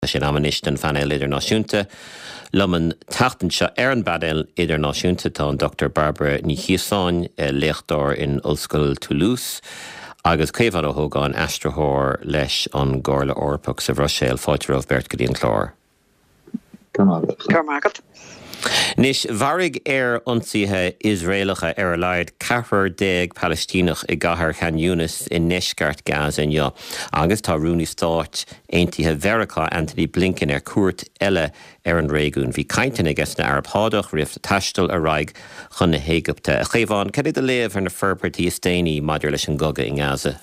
sin amhanistan fanil idirnáisiúnta. Luman tachtainse an badil idirnáisiúnta tá Dr. Barbara ní Chiasáin leachtar in Ollscoil Toulouse agus céimhad ó thógáin astrathóir leis an Gárla Orpach sa Bhroiséil fáilte Bert go dtíon chlár. Carmagat. Nis bharrig ionsaithe Israelacha a leid 40 Palestínach I gcathair Khan Yunis in Neisceart Gaza inniu. Agus tá Rúnaí Stáit aontaithe Mheiriceá Anthony Blinken cuairt eile an réigiún. Bhí cainteanna agus na Arab Hádach riamh taistil a raig chun na Héigipte. A chéimhán, cad a léamh ar na feirpeirtí Istéine maidir leis an Goga in Gaza?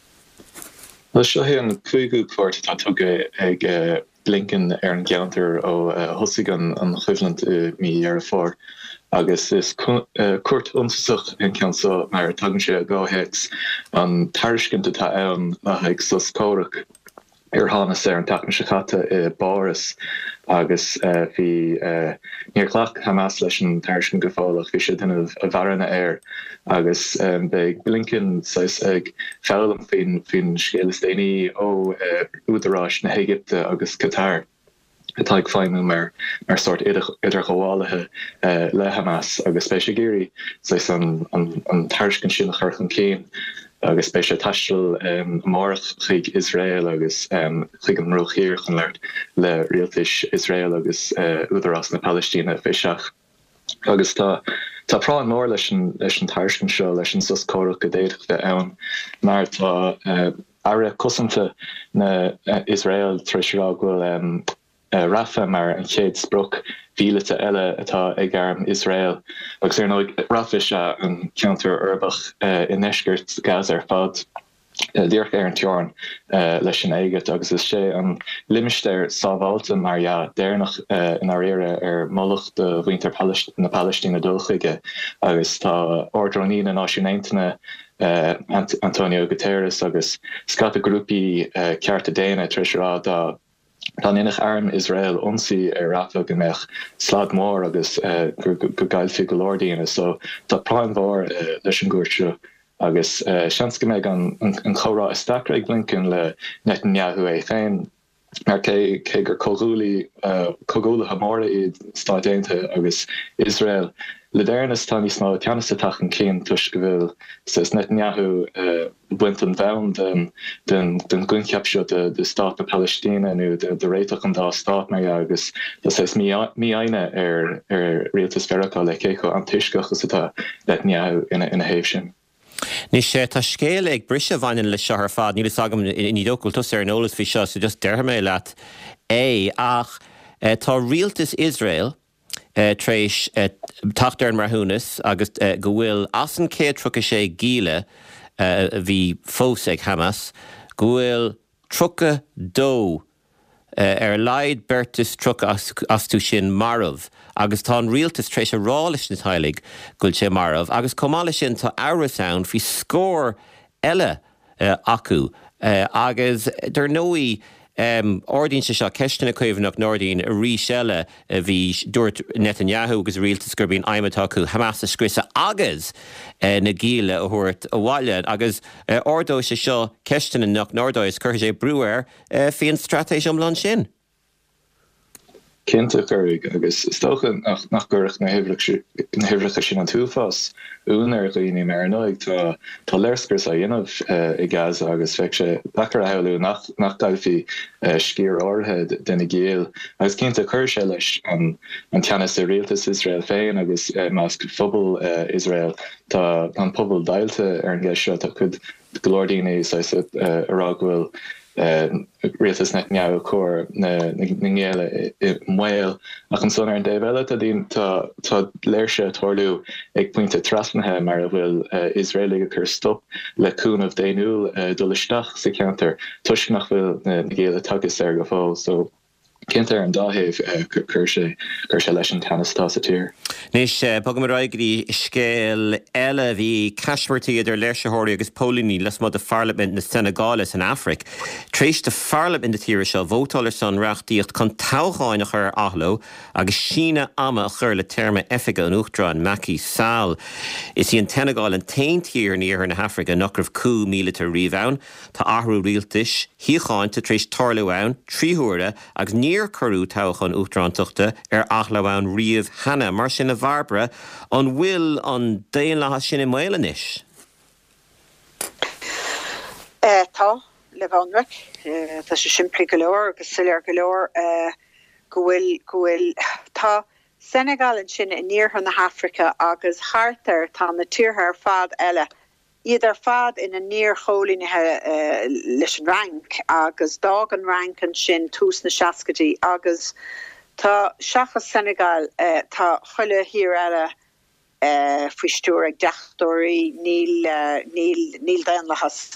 Well, seo an cuaigú cuairt tá tugadh ag Blinken an geantar ó hosig an chuimhlant mí ar fór. Agus is cuairt ionsaach an ceansa mar tagann sé gáthés an tairiscinte tá ann ag sos córach ar hánas an tagann sé chatta I Báras agus bhí níorchlach Hamas leis an tairiscin go fáilach bhí sé duine a bharana air agus beag Blinken ag fearlam fin scéal Istéine ó údarrás na Héigipte agus Qatar. Atá ag feimú mar sort idir gháilethe le Hamas agus spéise géirí an tairiscin sin a churchan céin agus spéise taistil mórach chuig Israel agus chuig an roichéir chun leir le rialtais Israel agus údarrás na Palestína fiseach. Agus tá práin mór leis an tairiscin seo leis an sus córach go déadach bheith ann mar tá ara cosanta na Israel trisrá ghfuil Rafa mar an chéad spruk vílete eile atá ag arm Israel. Agus nóid Rafa se an counter urbach in Neisceart Gaza ar fad líorch ar an teorn leis an éiget agus is sé an limisteir sábháilte mar déirnach in áire ar molach de bhaintear na Palestína dulchuige agus tá ordroní na náisiúntainna Antonio Guterres agus scata grúpi cearta déine trisrá dá Tá inach arm Israel onsaí ar Rafa go mbeadh slad mór agus go gailfí go Lordaíana, so tá práin mhór leis an gúirte agus seans go mbeadh an chomhrá isteach ag Blinken le Netanyahu é féin mar cé gur cogúla hamóra iad Stáit Aontaithe agus Israel. Le déirnas tá níos mó teanasta tachan céan tuis go bhfuil says Netanyahu buint an bheann den gcuinceap seo de Stát na Palestína nó de réiteach an dá Stát mar agus says mí aine ar rialtas Mheiriceá le cécho an tuisceach agus atá Netanyahu ina héamh sin. Nis sé tá scéal ag brise bhainin le seo ar fad, nílas agam ní dócultas ar an ólas bhí seo, so just deirtha mé leat ach tá rialtas Israel tréis tacht ar an marthúnas agus go bhfuil as an céad trucha sé gíle bhí fós ag Hamas, go bhfuil trucha dó ar leid bertas trucha astú sin marmh agus tá an rialtas tréis a rális na tailig gúil sé marmh agus comála sin tá áras ann hí scór eile acu agus der nóí ordín se seo ceistena cuimhnach Nordaín a rí seile bhí dúirt Netanyahu agus rialtas gur bíon aimimetaú Hamas a scrisa agus na gíle a thuirt a bhaile agus ordó se seo ceistena nach Nordáis chuir sé brúir fion stratéis omlan sin. Cinnte chuig agus stocha nach gurach na hibhreacha sin an túfás únar líní mar nóig tá léirscurs a dhéanamh I Gaza agus feic sé bachar a heú nach gailfí scír orthe denna géal. Agus cinnte chuir sé leis an teannas a rialtas Israel féin agus más phobal Israel tá an pobal dailte ar an gceist seo tá chud golódaína ará bhfuil rialtas Netanyahu chóir na ngéile I mhail ach an son ar an déhile a dín tá léirse toirliú ag pointe trasnathe mar a bhfuil Israelig chur stop le cúnamh déanúil dul isteach sa ceantar tuisc nach bhfuil na ngéile tugus ar go fáil, so Kent an dáhéh gur sé leis an tanistá sa tír. Nis bogam raigrí scéal eile bhí Cashmertí idir leirseóirí agus Pólíní les mod a Parliament na Senegalis in Afric. Tréis de Parliament in de tíre seo bhótálar san reachtaíocht chun tágháinach ar athló agus sína ama a chur le terme effiga an Uachtra an Macky Sall. Is í an Senegal an taintíir níor na Africa nachrah 2 míle riomhán, tá ahrú rialtais, híáin tá tréis tarlaháin, tríúra agus níor choú táchan Uachtrántuachta ar athlóháin riamh hana mar sin na bharbara an bhfuil an déon letha sin i mailenis. Tá le bhanraic tá sé siimplí go leor agus silear go leor go bhfuil tá Senegal an sin in níortha na Africa agus hartar tá na tíortha fad eile idir fad ina níor cholínithe leis an rank agus dag an rank an sin tús na seacadí agus tá seachas Senegal tá chuile hir eile fuistúr ag deachtóirí níl daon lechas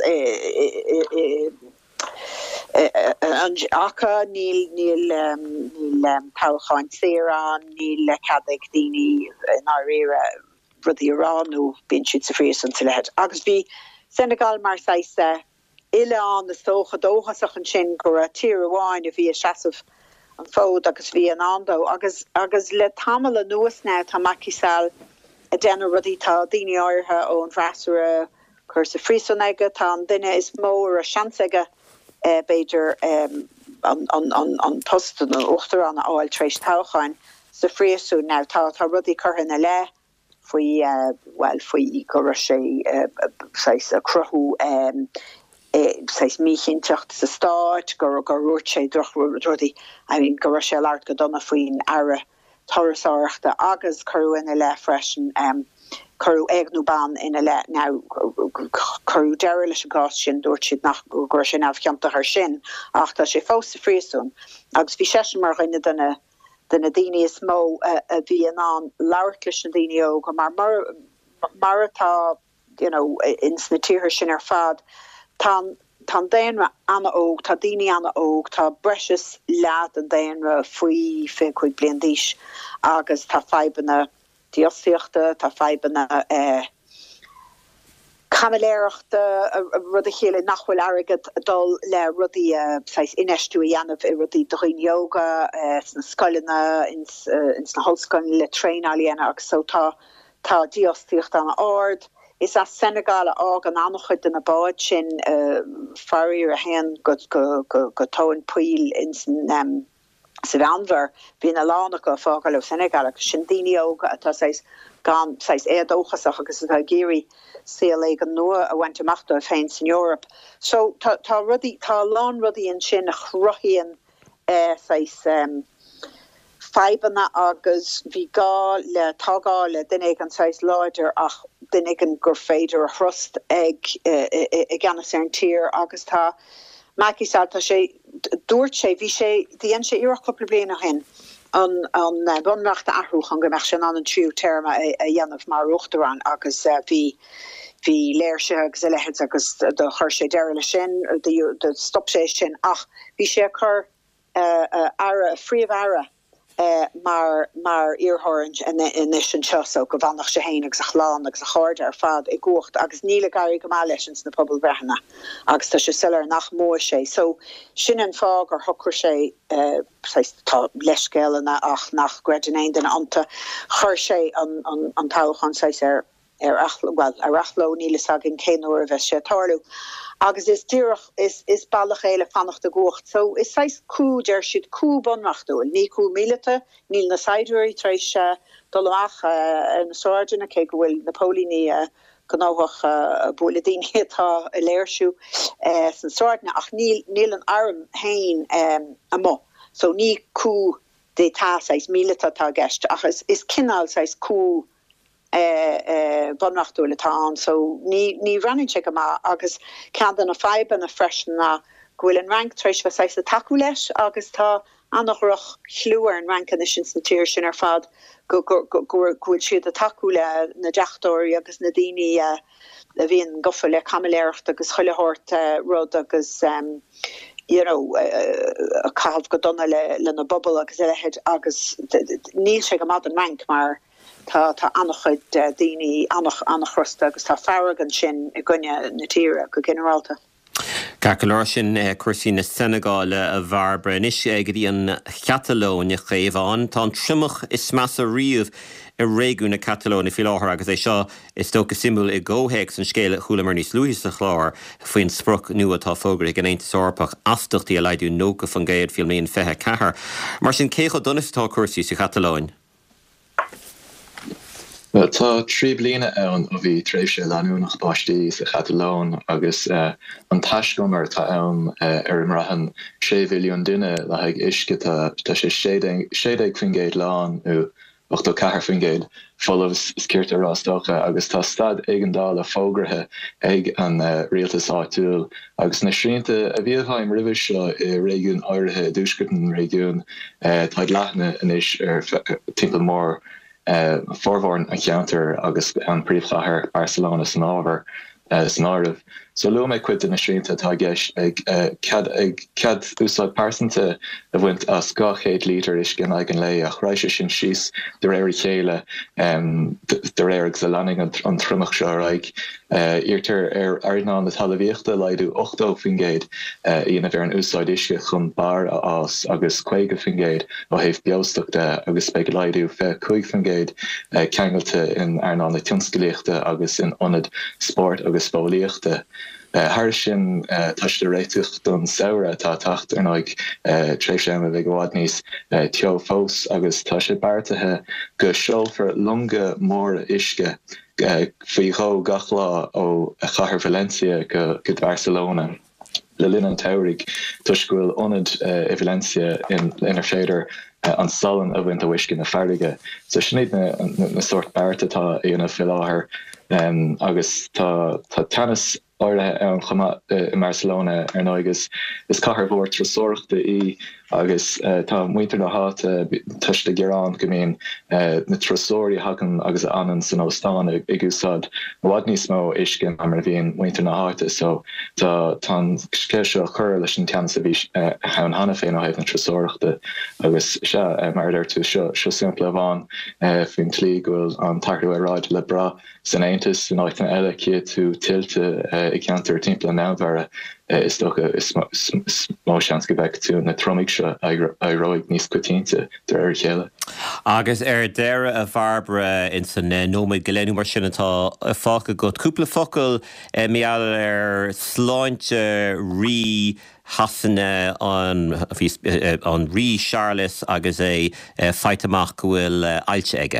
acha níl táchaáin sérán níl cadig daoine in áréire rudí aránú bíonn siad sa phríos an lehead. Agus bhí Senegal mar saise ile an na stócha dóchasach an sin gur a tír amháin a bhí a seasamh an fód agus bhí an andó agus le tamil a nuas ná tá Macky Sall a déanana rudí tá daoine áirithe ó an bhreasúra chur sa phríosan aige tá an duine is mór a seansaige beidir an tostan an Uachtarán áil tréis táchain sa phríosú ná tá rudí curthanna le faoi go sé a cruthú sais míchinteach sa stáit gur ruúir sé rudí go sé leart go donna faoin ara torasáireachta agus curú ina le freisin curú éagnúban ina le ná curú deir leis a gás sin dúirt siad nach gur sin ah ceanta ar sin ach tá sé fós sa phríosún agus bhí sé mar rinne duna daine is mó a bhí an labhart leis na daine ó go mar atá ins na títhir sin ar fad tá déanra anna óg, tá daine anna óg, tá breis leat an déanra faoi fé chuig bliain díis agus tá feibanna diosíochta, tá feibanna camiléireachta rud a chéile nachhfuil agad dul le rudí inistú dhéanamh i rudí dochain yoga sna scoilena ins na hoscoilin le tréinálíana agus so tá diosíocht an ard. Is a Senegal ág an annachchud in a báid sin farir a hen go táin puil in sa bheanver bhín a lánach go fágal ó Senegal agus sin daine óga atá gan éadóchasach agus a géirí CLA an nua a bhaint amachta a féin in Europe. So tá lán rudí an sin a chrochíon feibanna agus bhí gá le tágá le duine an sais láidir ach duine an gur féidir a thrust ag ganas ar an tír agus tá Macky Sall tá sé dúirt sé bhí sé dhéan sé iarach coppla bliana hen an bunreachta ahrúch an go meach sin an tríú terma a dhéanamh mar Uachtarán agus bhí léirse agus a lehead agus do chuir sé deir le sin de stop sé sin ach bhí sé chur ara fríomh ara mar earhorange in an seo so go bhannach sé héin agus a chláán agus a cháirde ar fad i gcuacht agus níle garí go máleisins na pobl brethna agus tá sé sellar nach mór sé so sin an fág ar thucur sé tá leiscéalna ach nach greidirnéin den anta chuir sé an táchan sais ar achló níle sagin céanúir a bheith sé tarlú. Agus is dúrach is ballach éile fannacht a gocht. So is seis cú der siad cú bunnachtúil, ní cú mílete, níl na saidirí treis dolach na sórdina cé go bhfuil Napólíní gnáhach bóladíine tá a léirsú san sórdna ach níl an arm hain a mo. So ní cú dé tá seis mílete tá gist ach is cinál seis cú bunnachtúile tá an so ní running check ma agus cean a feiban a freisin na gohfuil an rank treis fa seis a taú leis agus tá annachroch chluúar an rankan sin na tíir sin ar fad gohfuil siad a taú le na deachtóirí agus na daoine a bhíon gofa le camiléireacht agus chuilehort rud agus a cahaf go donna le na bubble agus agus níl sé go mat an rank mar tá annachchud daoine annach chrusta agus tá fargan sin I gunne na tíre go generalta. Gar sin cuasí na Senegal a bharbre is go dtí an Catalón a chéomháin tá trimach is meas a riamh I réú na Catalón fi láthir agus é seo is tócha simú I ggóhéic san scéile chulamar níos luúis a chláir faoin spruch nua atá fógra ag an Aontas Eorpach astachtaí a leidú nócha fan géad fial míon fethe cethar. Mar sin cécho donistá cuasaí sa Cataláin. Tá trí bliana ann a bhí tréimhse leanúnach báistí sa Catalán agus an taiscomar tá ann ar an raithan 6 milliún duine le ag isce tá sé 16 fingéid lán nó 84 fingéid folamh scírt arástócha agus tá stad éigeandála fógrathe ag an rialtas áitiúil agus na srianta a bhíomhhaim ribh seo I réigiún áirithe dúscutan réigiún táid leithne inis ar timpeall mór forhórn a cheantar agus an príomhchathair Barcelona san ábhar san áirimh. So lu mé cuid in na srianta tá gceist ag cad úsáid pásanta a bhaint as 200 lítar is gan ag an lei ach ráise sin síos de réir chéile de réir sa leaning an trumach seo ag irtar ar airná na talvíochta leidú 8 fingéid íana bhar an úsáid isce chun bar as agus 2 fingéid ó héh beosteachta agus beag leidú 5 fingéid ceangailta in airná na tionscaléachta agus in onad sport agus fólaíochta. Har sin tuis de réiteach don saoire tá tacht ar náid tréimhse a bheith gohád níos teo fós agus tá sé beartathe go seolfar longa mór isce faoighó gach lá ó chathair Valencia go Barcelona. Le linn an taurig tuisgúil onad I Valencia inar féidir an salan a bhaint a bhuiscin na farige. So snéad na sort bearta tá éana fi láthair agus tá tennis áirithe an chuma I Barcelona ar náigus is cahar bhór trasóireachta I agus tá muintear na háta tuis de Gerán go mbíonn na trasóirí hagan agus anan san óstán ag úsáid bhád níos mó iscin a mar bhíon muintear na háta so tá sceisio chur leis an tean sa bhí an hana féin ó héh na trasóireachta agus se mar ir tú seo siimplá bháin faoin tlí gohfuil an tairú ráid le bra san Aontas san áit an eile cí tú tiltte I ceantar timppla námhara is stocha is má seans go bheith tú na tromig seo ag roiig níos cuitínte de ar chéile. Agus deire a bharbre in san nóid goléanú mar sin atá fácha go cúpla focail meall ar sláinte rí hasanna an rí Charles agus é feiteach go bhfuil ailte aige.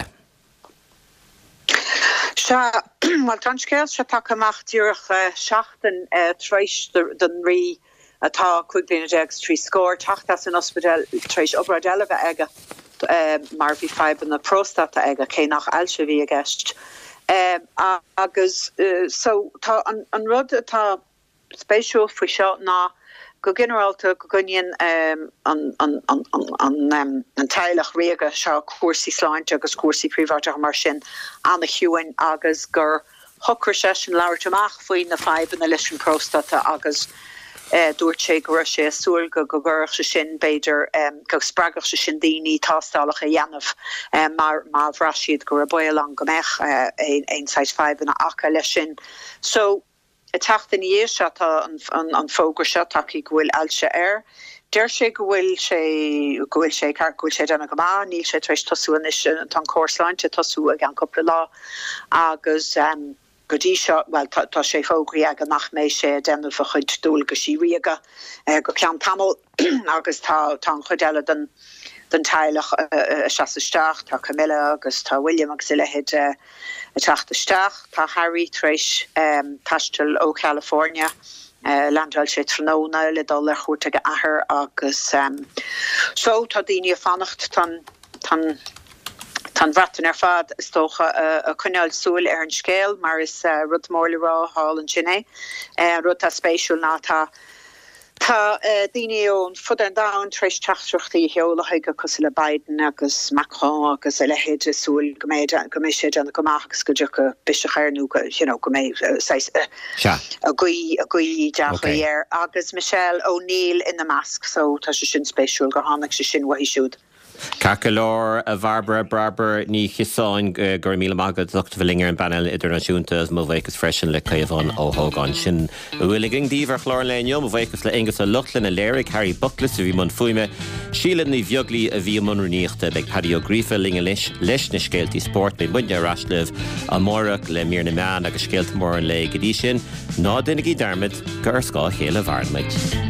Mal transcéil se take amach dúrach seachtain tréis den rí atá chuigblina degus trí scór tachttas an ospedal tréis obradela bheith aige mar bhí feban na próstata aige cé nach ailse bhí a gceist. Agus so tá an rud atá spéisiúil faoi seo ná go generalta go gunneon an teilech réige seo cuasaí sláinte agus cuasaí príomhharrtacha mar sin anna hiúin agus gur thuchar sé sin leabhart amach faoin na feban na leis an próstata agus dúirt sé go raibh sé súil go gurach se sin beidir go spragach se sin daoine tástálacha a dhéanamh mar bhrá siad go raibh buil an gombeich ein 6 na acha leis sin. So a tachtain dhé se an fógur se takeí gohfuil ailse air. Deir sé gohfuil sé denna go má, níl sé tréis tosú is an córsláinte tosú ag an coppla lá agus godí seo well tá sé fógraí ag an nach mééis sé denna fa chud dúil go sí riaga go cean tamil agus tá chudeile den teilech seasteach tá Camilla agus tá William agus lehead a teachtaisteach tá Harry tréis taistil ó California landhil sé tróna le dul le chuirte go ahar agus so tá daoine fannacht tan bhratan ar fad is tócha a chuneil súil ar an scéal mar is rud mórla rá hall an sinné rud tá spéisiúil ná tá Tá daine ón fudar da treéis teachtrachtaí heolalaigh cos le Biden agus Macron agus lehéidir súil go méid sé an gomachgus go dúcha bis cheirnú go mé a gui deachar agus Michelle O'Neill in the mask so tá se sin spéisiúil go hánig se sin waisiúd. Cacolor a Barbara Barber ní chisáin gur míle magad docht bhlingar an banel idirnáisiúnta as mhhéchas freisin le caomhán ó thógáin sin. Bhfuil gingdíomhar chlár leonm mhhéchas le ingus a luchlin a léirigh Harry Bucklas a bhí man fuime, sílan ní bheoglí a bhí manrúníochta le Paddy O'Grifa linge leis na scéaltaí sport be muide raslih a mórach le mír na meán agus scéalt mór an le godí sin, ná duine í dermid gur scá chéile bharmaid.